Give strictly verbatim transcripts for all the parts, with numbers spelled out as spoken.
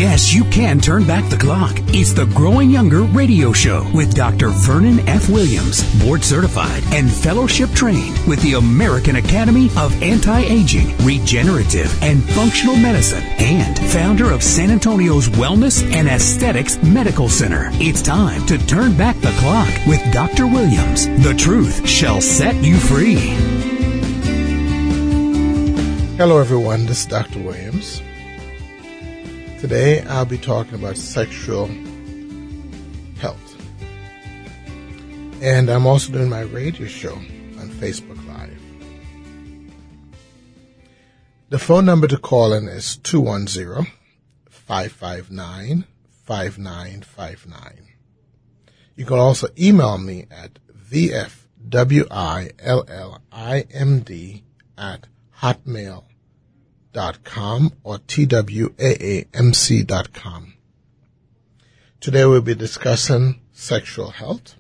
Yes, you can turn back the clock. It's the Growing Younger radio show with Doctor Vernon F. Williams, board certified and fellowship trained with the American Academy of Anti-Aging, Regenerative, and Functional Medicine, and founder of San Antonio's Wellness and Aesthetics Medical Center. It's time to turn back the clock with Doctor Williams. The truth shall set you free. Hello, everyone. This is Doctor Williams. Today, I'll be talking about sexual health. And I'm also doing my radio show on Facebook Live. The phone number to call in is two one zero, five five nine, five nine five nine. You can also email me at v f w i l l i m d at hotmail dot com or t w a a m c dot com. Today we'll be discussing sexual health.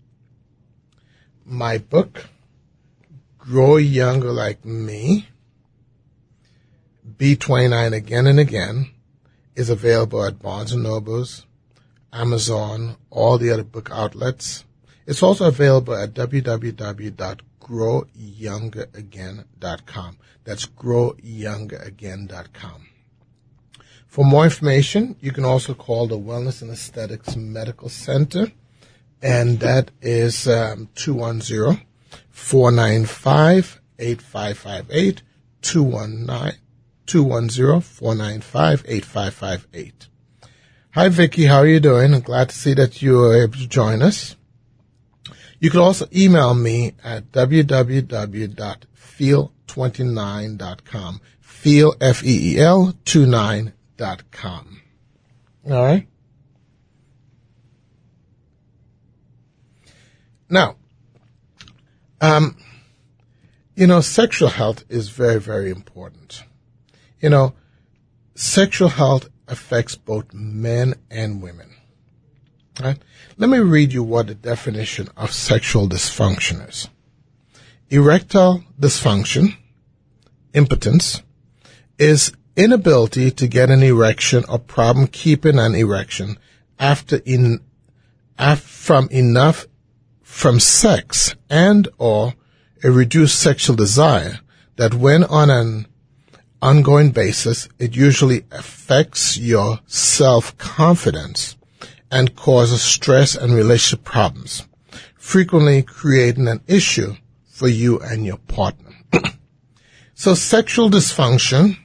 My book, Grow Younger Like Me, B twenty-nine Again and Again, is available at Barnes and Nobles, Amazon, all the other book outlets. It's also available at w w w dot grow younger again dot com. That's grow younger again dot com. For more information, you can also call the Wellness and Aesthetics Medical Center, and that is um, two one zero, four nine five, eight five five eight, two one zero, four nine five, eight five five eight. Hi, Vicki. How are you doing? I'm glad to see that you are able to join us. You can also email me at w w w dot feel twenty-nine dot com. Feel, F E E L, twenty-nine dot com. All right? Now, um, you know, sexual health is very, very important. You know, sexual health affects both men and women. Right? Let me read you what the definition of sexual dysfunction is. Erectile dysfunction, impotence, is inability to get an erection or problem keeping an erection after in, af, from enough from sex and or a reduced sexual desire that when on an ongoing basis, it usually affects your self-confidence and causes stress and relationship problems, frequently creating an issue for you and your partner. So sexual dysfunction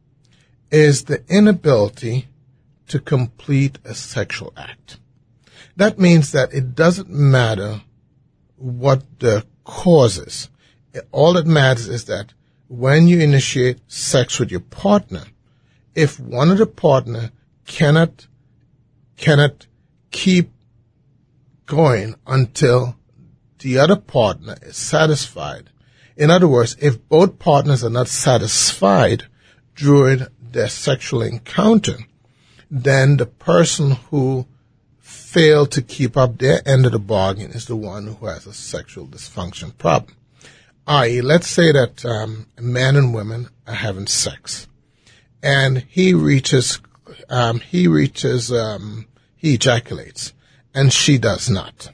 is the inability to complete a sexual act. That means that it doesn't matter what the cause is. All that matters is that when you initiate sex with your partner, if one of the partner cannot cannot keep going until the other partner is satisfied. In other words, if both partners are not satisfied during their sexual encounter, then the person who failed to keep up their end of the bargain is the one who has a sexual dysfunction problem. that is, let's say that um, men and women are having sex, and he reaches, um, he reaches, um, he ejaculates, and she does not.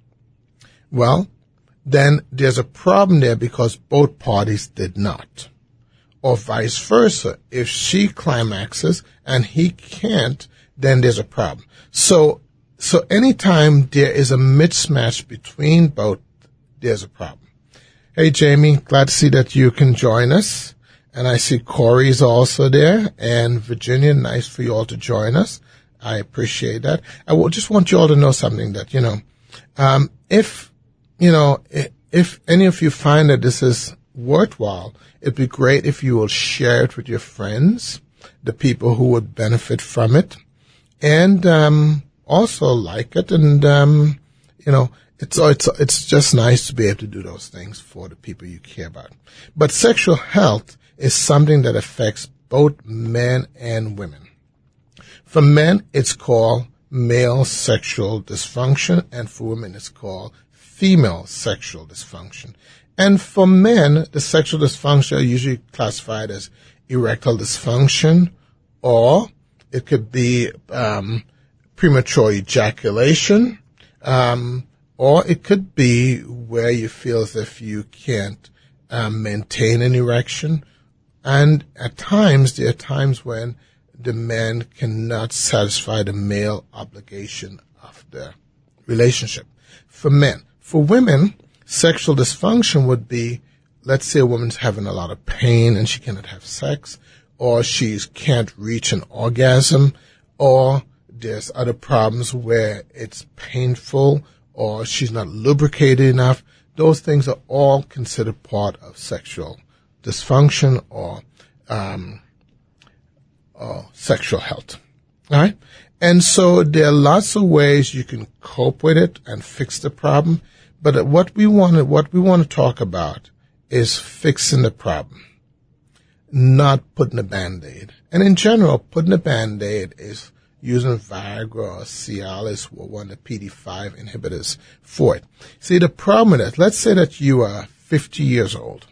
Well, then there's a problem there because both parties did not. Or vice versa. If she climaxes and he can't, then there's a problem. So, so anytime there is a mismatch between both, there's a problem. Hey, Jamie, glad to see that you can join us. And I see Corey's also there, and Virginia, nice for you all to join us. I appreciate that. I will just want you all to know something that, you know, um, if, you know, if any of you find that this is worthwhile, it'd be great if you will share it with your friends, the people who would benefit from it, and um, also like it. And, um, you know, it's, it's, it's just nice to be able to do those things for the people you care about. But sexual health is something that affects both men and women. For men, it's called male sexual dysfunction, and for women, it's called female sexual dysfunction. And for men, the sexual dysfunction are usually classified as erectile dysfunction, or It could be um, premature ejaculation, um, or it could be where you feel as if you can't um, maintain an erection. And at times, there are times when the man cannot satisfy the male obligation of the relationship. For men. For women, sexual dysfunction would be, let's say a woman's having a lot of pain and she cannot have sex, or she can't reach an orgasm, or there's other problems where it's painful, or she's not lubricated enough. Those things are all considered part of sexual dysfunction or, um, or sexual health. All right? And so there are lots of ways you can cope with it and fix the problem. But what we want to, what we want to talk about is fixing the problem, not putting a Band-Aid. And in general, putting a Band-Aid is using Viagra or Cialis or one of the P D E five inhibitors for it. See, the problem with it, let's say that you are fifty years old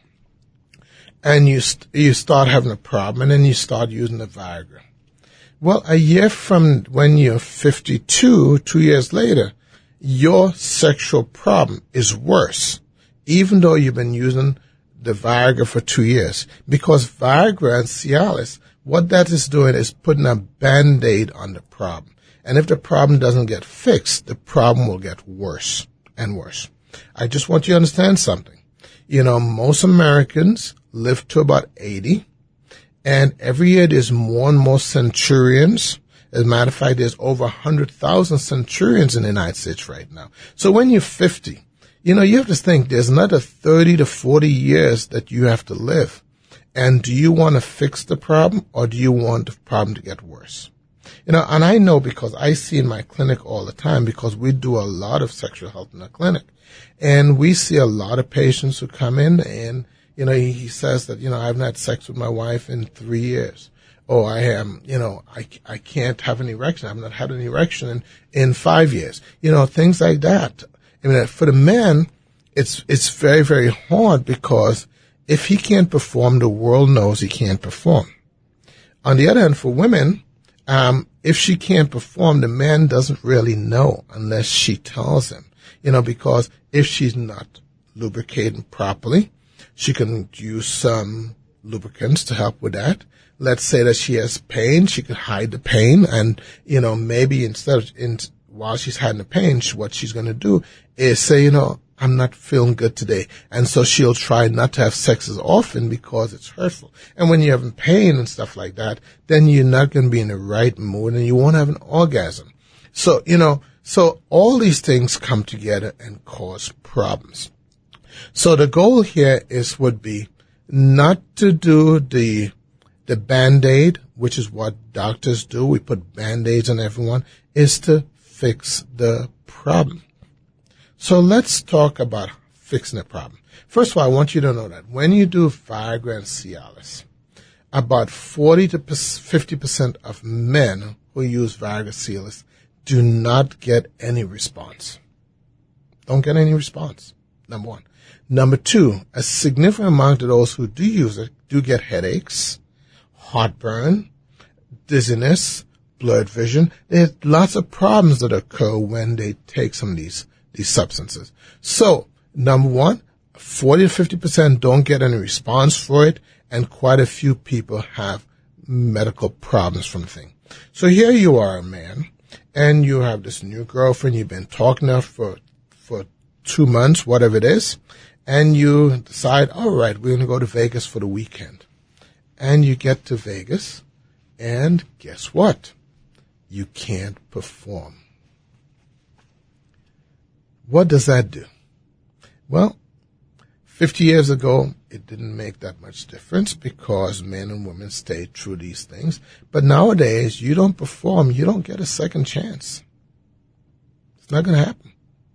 and you st- you start having a problem and then you start using the Viagra. Well, a year from when you're fifty-two, two years later, your sexual problem is worse, even though you've been using the Viagra for two years. Because Viagra and Cialis, what that is doing is putting a Band-Aid on the problem. And if the problem doesn't get fixed, the problem will get worse and worse. I just want you to understand something. You know, most Americans live to about eighty. And every year there's more and more centurions. As a matter of fact, there's over one hundred thousand centurions in the United States right now. So when you're fifty, you know, you have to think there's another thirty to forty years that you have to live. And do you want to fix the problem or do you want the problem to get worse? You know, and I know because I see in my clinic all the time because we do a lot of sexual health in the clinic. And we see a lot of patients who come in and You know, he, he says that, you know, I haven't had sex with my wife in three years. Or I am, you know, I, I can't have an erection. I've not had an erection in, in five years. You know, things like that. I mean, for the man, it's, it's very, very hard because if he can't perform, the world knows he can't perform. On the other hand, for women, um, if she can't perform, the man doesn't really know unless she tells him, you know, because if she's not lubricating properly, she can use some lubricants to help with that. Let's say that she has pain. She could hide the pain. And, you know, maybe instead of, in, while she's hiding the pain, she, what she's going to do is say, you know, I'm not feeling good today. And so she'll try not to have sex as often because it's hurtful. And when you're having pain and stuff like that, then you're not going to be in the right mood and you won't have an orgasm. So, you know, so all these things come together and cause problems. So the goal here is, would be not to do the, the Band-Aid, which is what doctors do. We put Band-Aids on everyone, is to fix the problem. So let's talk about fixing the problem. First of all, I want you to know that when you do Viagra and Cialis, about forty to fifty percent of men who use Viagra Cialis do not get any response. Don't get any response, number one. Number two, a significant amount of those who do use it do get headaches, heartburn, dizziness, blurred vision. There's lots of problems that occur when they take some of these, these substances. So, number one, forty to fifty percent don't get any response for it, and quite a few people have medical problems from the thing. So here you are, a man, and you have this new girlfriend. You've been talking to her for, for two months, whatever it is. And you decide, all right, we're going to go to Vegas for the weekend. And you get to Vegas, and guess what? You can't perform. What does that do? Well, fifty years ago, it didn't make that much difference because men and women stayed through these things. But nowadays, you don't perform, you don't get a second chance. It's not going to happen.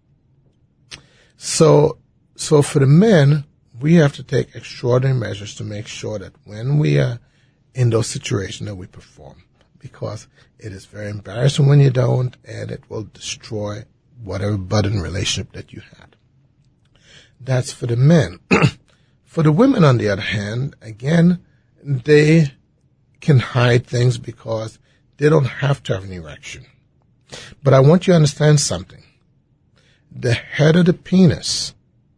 So, So for the men, we have to take extraordinary measures to make sure that when we are in those situations that we perform, because it is very embarrassing when you don't, and it will destroy whatever budding relationship that you had. That's for the men. For the women, on the other hand, again, they can hide things because They don't have to have an erection. But I want you to understand something. The head of the penis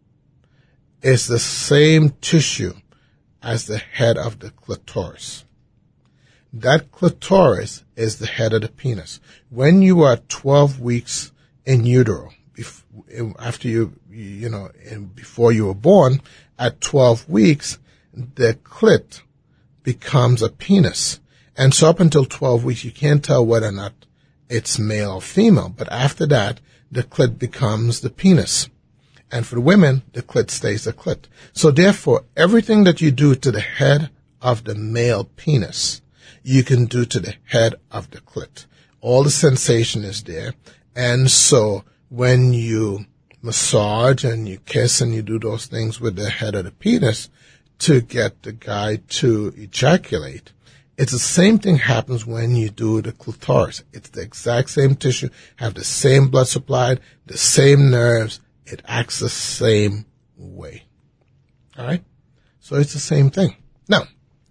is the same tissue as the head of the clitoris. That clitoris is the head of the penis. When you are twelve weeks in utero, after you, you know, before you were born, at twelve weeks, the clit becomes a penis. And so up until twelve weeks, you can't tell whether or not it's male or female. But after that, the clit becomes the penis. And for the women, the clit stays the clit. So therefore, everything that you do to the head of the male penis, you can do to the head of the clit. All the sensation is there. And so when you massage and you kiss and you do those things with the head of the penis to get the guy to ejaculate, it's the same thing happens when you do the clitoris. It's the exact same tissue, have the same blood supply, the same nerves. It acts the same way. All right? So it's the same thing. Now,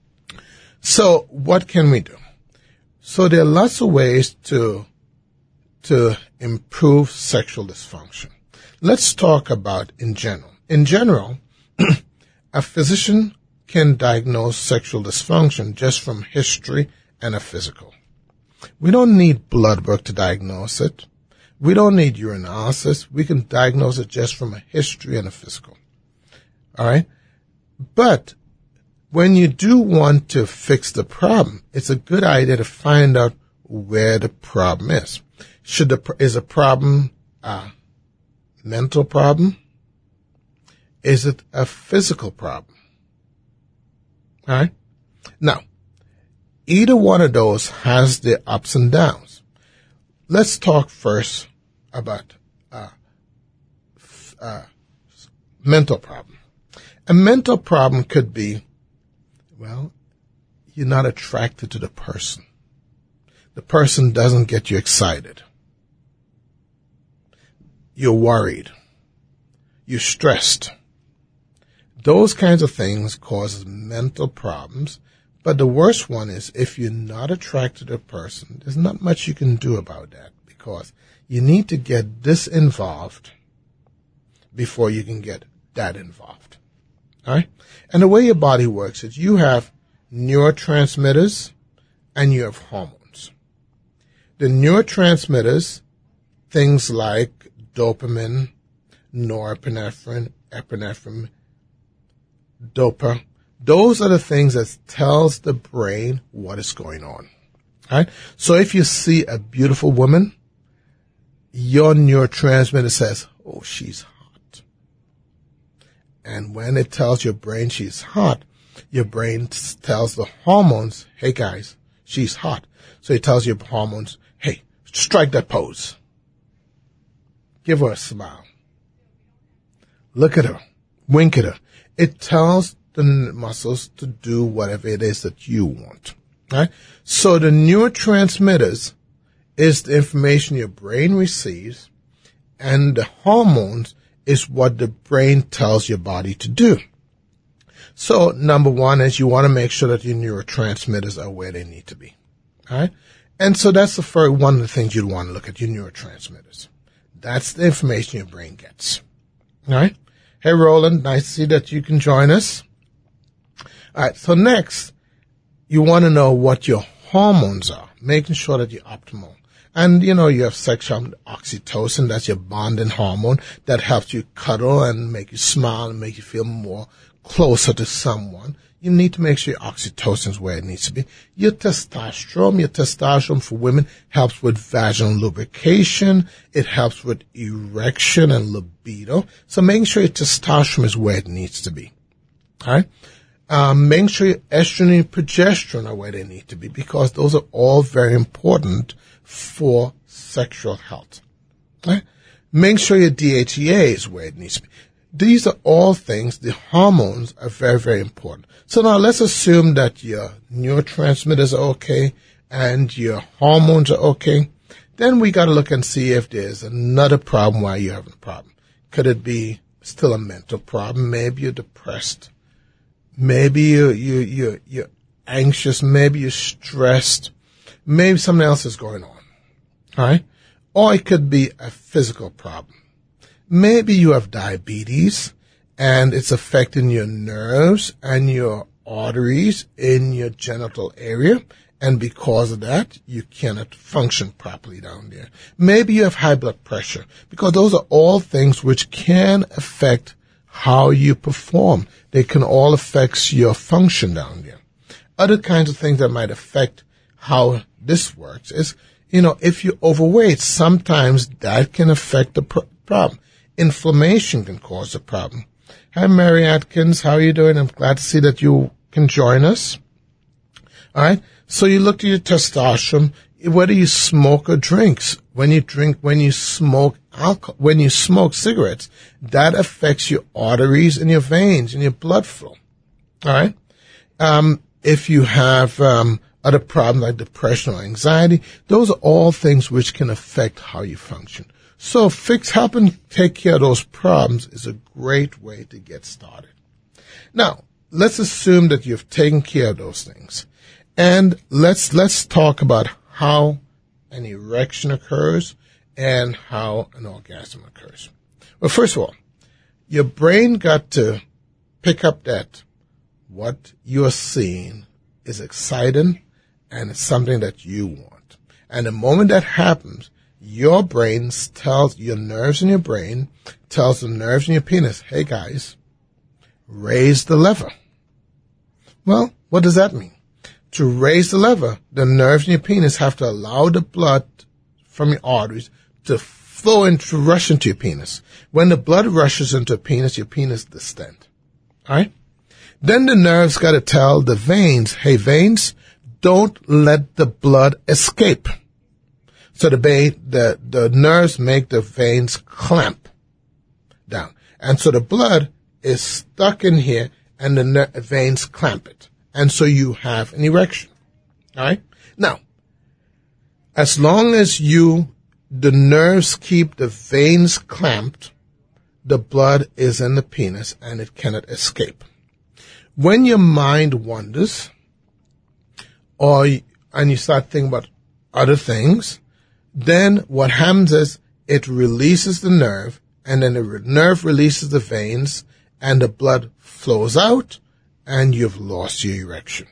so what can we do? So there are lots of ways to, to improve sexual dysfunction. Let's talk about in general. In general, a physician can diagnose sexual dysfunction just from history and a physical. We don't need blood work to diagnose it. We don't need urinalysis. We can diagnose it just from a history and a physical. All right? But when you do want to fix the problem, it's a good idea to find out where the problem is. Should the, is a problem a mental problem? Is it a physical problem? All right? Now, either one of those has their ups and downs. Let's talk first about uh, f- uh, mental problem. A mental problem could be, well, you're not attracted to the person. The person doesn't get you excited. You're worried. You're stressed. Those kinds of things cause mental problems. But the worst one is if you're not attracted to a person, there's not much you can do about that because you need to get this involved before you can get that involved. All right? And the way your body works is you have neurotransmitters and you have hormones. The neurotransmitters, things like dopamine, norepinephrine, epinephrine, dopa, those are the things that tells the brain what is going on. All right? So if you see a beautiful woman, your neurotransmitter says, oh, she's hot. And when it tells your brain she's hot, your brain tells the hormones, hey guys, she's hot. So it tells your hormones, hey, strike that pose. Give her a smile. Look at her. Wink at her. It tells the muscles to do whatever it is that you want. Right? So the neurotransmitters is the information your brain receives, and the hormones is what the brain tells your body to do. So number one is you want to make sure that your neurotransmitters are where they need to be. All right? And so that's the first one of the things you'd want to look at, your neurotransmitters. That's the information your brain gets. All right? Hey, Roland, nice to see that you can join us. All right, so next, you want to know what your hormones are, making sure that you're optimal. And, you know, you have sexual oxytocin, that's your bonding hormone that helps you cuddle and make you smile and make you feel more closer to someone. You need to make sure your oxytocin is where it needs to be. Your testosterone, your testosterone for women helps with vaginal lubrication. It helps with erection and libido. So making sure your testosterone is where it needs to be. All right? Um, making sure your estrogen and progesterone are where they need to be because those are all very important for sexual health. Right? Make sure your D H E A is where it needs to be. These are all things, the hormones are very, very important. So now let's assume that your neurotransmitters are okay and your hormones are okay. Then we got to look and see if there's another problem why you're having a problem. Could it be still a mental problem? Maybe you're depressed. Maybe you, you, you, you're anxious. Maybe you're stressed. Maybe something else is going on. All right? Or it could be a physical problem. Maybe you have diabetes and it's affecting your nerves and your arteries in your genital area. And because of that, you cannot function properly down there. Maybe you have high blood pressure, because those are all things which can affect how you perform. They can all affect your function down there. Other kinds of things that might affect how this works is, you know, if you're overweight, sometimes that can affect the pr- problem. Inflammation can cause a problem. Hi, Mary Atkins. How are you doing? I'm glad to see that you can join us. All right. So you look at your testosterone, whether you smoke or drinks. When you drink, when you smoke alcohol, when you smoke cigarettes, that affects your arteries and your veins and your blood flow. All right. Um, if you have, um, other problems like depression or anxiety, those are all things which can affect how you function. So fix, helping take care of those problems is a great way to get started. Now, let's assume that you've taken care of those things. And let's, let's talk about how an erection occurs and how an orgasm occurs. Well, first of all, your brain got to pick up that what you're seeing is exciting and it's something that you want. And the moment that happens, your brain tells your nerves in your brain, tells the nerves in your penis, hey guys, raise the lever. Well, what does that mean? To raise the lever, the nerves in your penis have to allow the blood from your arteries to flow and to rush into your penis. When the blood rushes into your penis, your penis distends. All right? Then the nerves got to tell the veins, hey, veins, don't let the blood escape. So the, ba- the, the nerves make the veins clamp down. And so the blood is stuck in here and the ner- veins clamp it. And so you have an erection. All right? Now, as long as you, the nerves keep the veins clamped, the blood is in the penis and it cannot escape. When your mind wanders, or, and you start thinking about other things, then what happens is it releases the nerve, and then the nerve releases the veins, and the blood flows out, and you've lost your erection.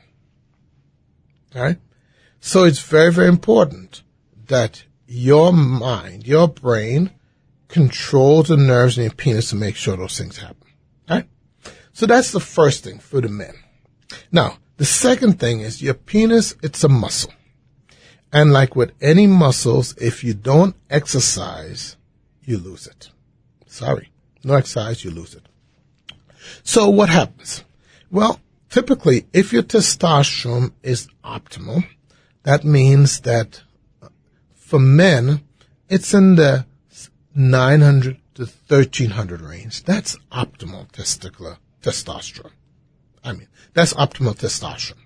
All right? So it's very, very important that your mind, your brain, controls the nerves in your penis to make sure those things happen. All right? So that's the first thing for the men. Now, the second thing is your penis, it's a muscle. And like with any muscles, if you don't exercise, you lose it. Sorry. No exercise, you lose it. So what happens? Well, typically, if your testosterone is optimal, that means that for men, it's in the nine hundred to thirteen hundred range. That's optimal testicular testosterone. I mean, that's optimal testosterone.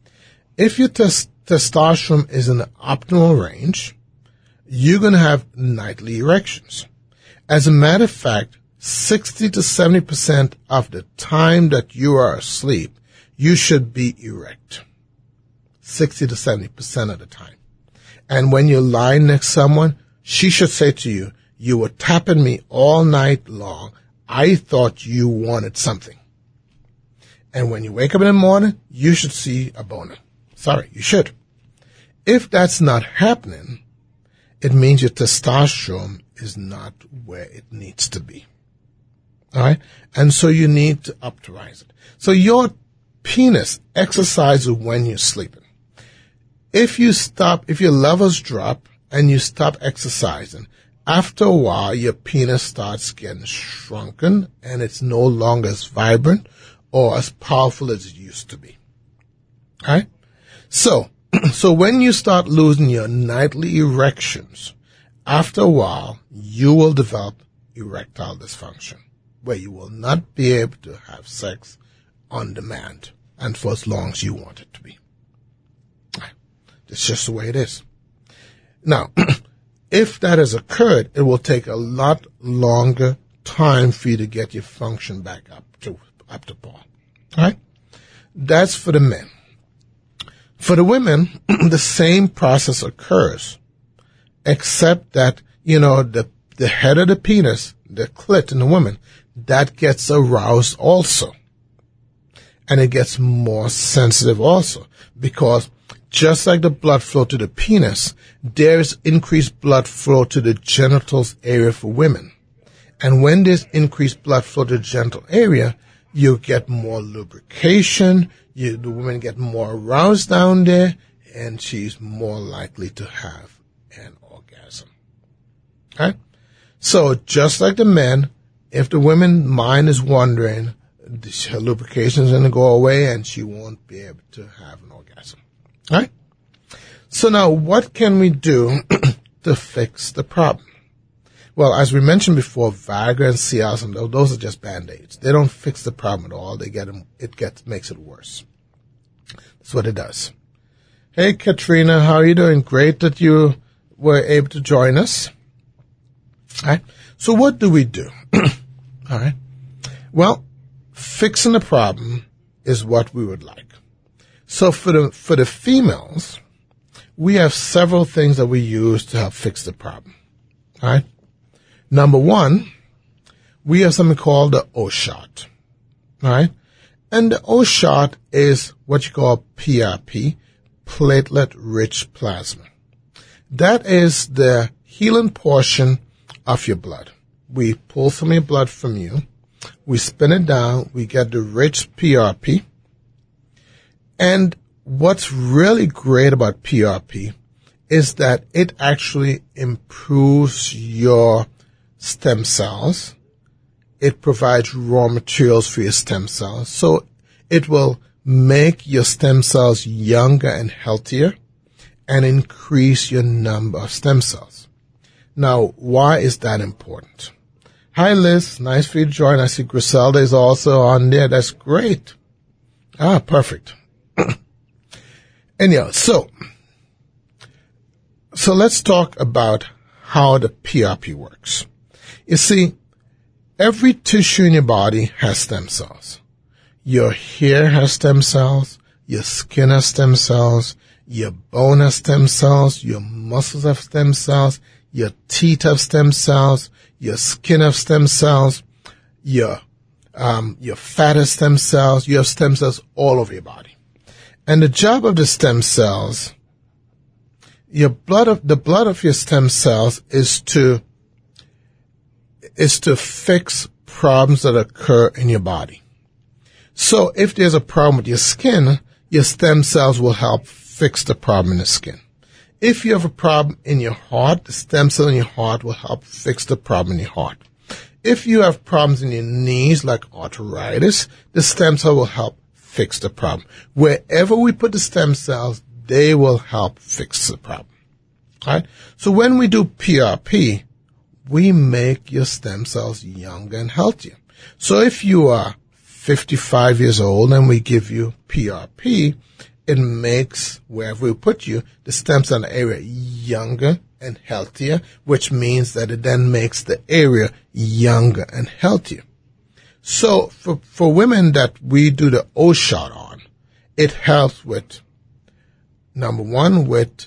If your tes- testosterone is in the optimal range, you're going to have nightly erections. As a matter of fact, sixty to seventy percent of the time that you are asleep, you should be erect. sixty to seventy percent of the time. And when you're lying next to someone, she should say to you, you were tapping me all night long. I thought you wanted something. And when you wake up in the morning, you should see a boner. Sorry, you should. If that's not happening, it means your testosterone is not where it needs to be. All right? And so you need to optimize it. So your penis exercises when you're sleeping. If you stop, if your levels drop and you stop exercising, after a while, your penis starts getting shrunken and it's no longer as vibrant or as powerful as it used to be. All right? So, so when you start losing your nightly erections, after a while, you will develop erectile dysfunction, where you will not be able to have sex on demand and for as long as you want it to be. It's just the way it is. Now, if that has occurred, it will take a lot longer time for you to get your function back up to up to par. All right? That's for the men. For the women, the same process occurs, except that, you know, the, the head of the penis, the clit in the woman, that gets aroused also. And it gets more sensitive also, because just like the blood flow to the penis, there is increased blood flow to the genitals area for women. And when there's increased blood flow to the genital area, you get more lubrication, you, the women get more aroused down there, and she's more likely to have an orgasm. Okay? So just like the men, if the woman's mind is wandering, her lubrication is going to go away and she won't be able to have an orgasm. All right? So now what can we do to fix the problem? Well, as we mentioned before, Viagra and Cialis, those are just Band-Aids. They don't fix the problem at all. They get them, it gets, makes it worse. That's what it does. Hey, Katrina, how are you doing? Great that you were able to join us. All right. So what do we do? All right. Well, fixing the problem is what we would like. So for the, for the females, we have several things that we use to help fix the problem. All right. Number one, we have something called the O-Shot. All right. And the O-Shot is what you call P R P, platelet-rich plasma. That is the healing portion of your blood. We pull some of your blood from you. We spin it down. We get the rich P R P. And what's really great about P R P is that it actually improves your stem cells. It provides raw materials for your stem cells. So it will make your stem cells younger and healthier and increase your number of stem cells. Now, why is that important? Hi, Liz. Nice for you to join. I see Griselda is also on there. That's great. Ah, perfect. Anyhow, so, so let's talk about how the P R P works. You see, every tissue in your body has stem cells. Your hair has stem cells. Your skin has stem cells. Your bone has stem cells. Your muscles have stem cells. Your teeth have stem cells. Your skin have stem cells. Your, um, your fat has stem cells. You have stem cells all over your body. And the job of the stem cells, your blood of, the blood of your stem cells is to, is to fix problems that occur in your body. So if there's a problem with your skin, your stem cells will help fix the problem in the skin. If you have a problem in your heart, the stem cell in your heart will help fix the problem in your heart. If you have problems in your knees, like arthritis, the stem cell will help fix the problem. Wherever we put the stem cells, they will help fix the problem. All right? So when we do P R P, we make your stem cells younger and healthier. So if you are fifty-five years old and we give you P R P, it makes, wherever we put you, the stem cell area younger and healthier, which means that it then makes the area younger and healthier. So for, for women that we do the O-Shot on, it helps with, number one, with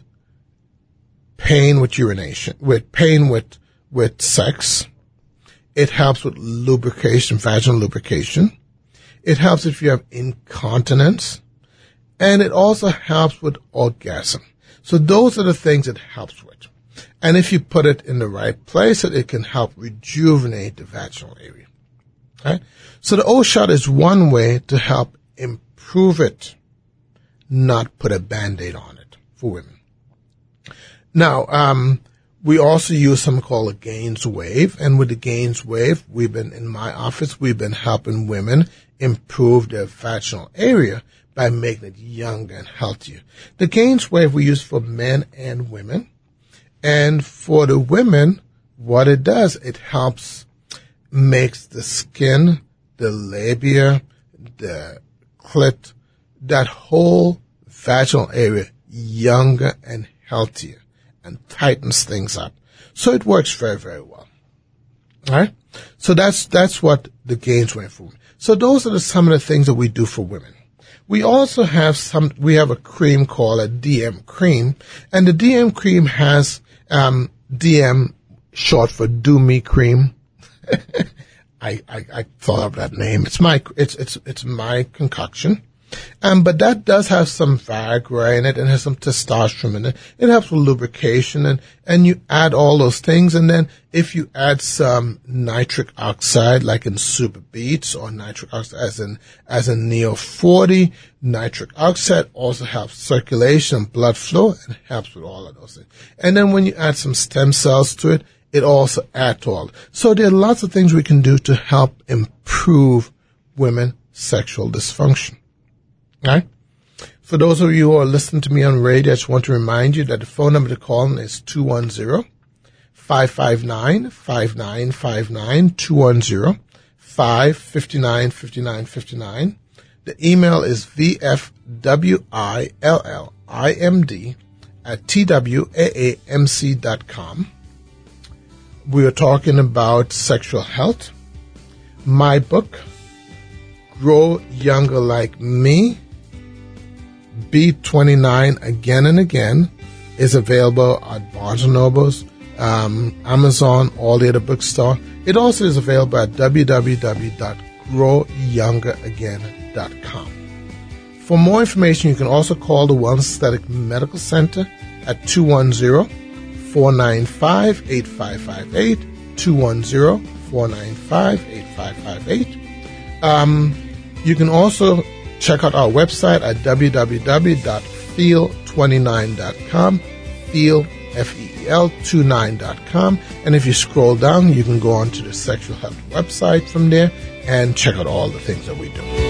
pain with urination, with pain with, with sex. It helps with lubrication, vaginal lubrication. It helps if you have incontinence. And it also helps with orgasm. So those are the things it helps with. And if you put it in the right place, it can help rejuvenate the vaginal area. Okay? So the O-Shot is one way to help improve it, not put a Band-Aid on it for women. Now, um, we also use something called a Gaines wave. And with the Gaines wave, we've been, in my office, we've been helping women improve their vaginal area by making it younger and healthier. The Gaines wave we use for men and women. And for the women, what it does, it helps, makes the skin, the labia, the clit, that whole vaginal area younger and healthier and tightens things up. So it works very, very well. All right? So that's, that's what the Gaines wave for women. So those are the, some of the things that we do for women. We also have some, we have a cream called a D M cream, and the D M cream has, um, D M short for Do Me Cream. I, I, I thought of that name. It's my, it's, it's, it's my concoction. Um, but that does have some Viagra in it and has some testosterone in it. It helps with lubrication, and, and you add all those things. And then if you add some nitric oxide, like in Super Beets, or nitric oxide as in, as in Neo forty, nitric oxide also helps circulation and blood flow and helps with all of those things. And then when you add some stem cells to it, it also adds to all. So there are lots of things we can do to help improve women's sexual dysfunction. All right. For those of you who are listening to me on radio, I just want to remind you that the phone number to call is two one zero, five five nine, five nine five nine, two one zero, five five nine, five nine five nine. The email is v f w i l l i m d at t w a a m c dot com. We are talking about sexual health. My book, Grow Younger Like Me, Be twenty-nine Again and Again, is available at Barnes and Nobles, um, Amazon, all the other bookstore. It also is available at w w w dot grow younger again dot com. For more information, you can also call the Wellness Aesthetic Medical Center at two one zero, four nine five, eight five five eight, two one zero, four nine five, eight five five eight. Um, you can also check out our website at w w w dot feel twenty-nine dot com, feel, F E E L, twenty-nine dot com. And if you scroll down, you can go on to the Sexual Health website from there and check out all the things that we do.